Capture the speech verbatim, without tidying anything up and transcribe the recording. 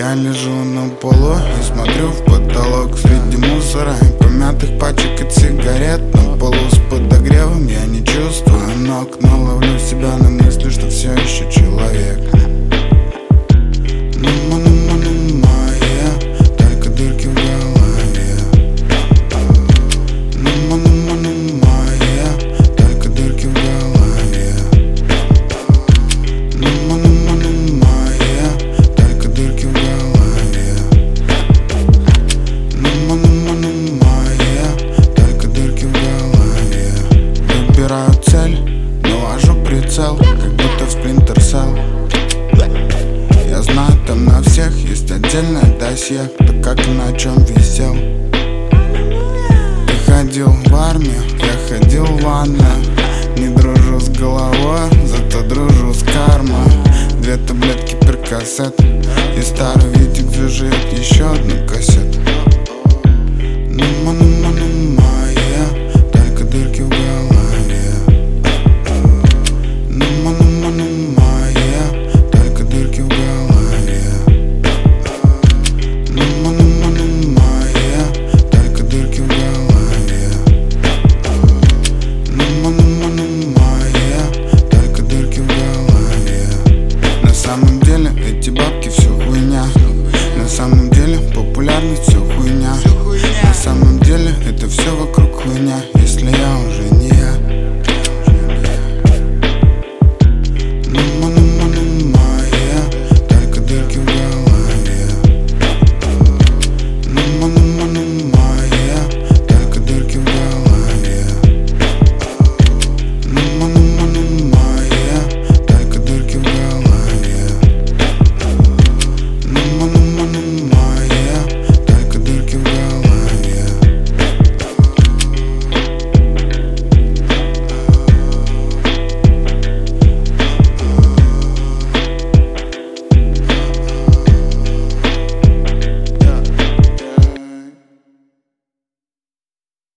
Я лежу на полу и смотрю в потолок. Среди мусора и помятых пачек и сигарет. На полу с подогревом я не чувствую ног, но ловлю себя на мысли, что все еще человек. Цель, навожу прицел, как будто в Splinter Cell. Я знаю, там на всех есть отдельное досье, кто как и на чем висел. Ты ходил в армию, я ходил в ванную. Не дружу с головой, зато дружу с кармой. Две таблетки перкосет и старый Витик заживет еще одну кассету.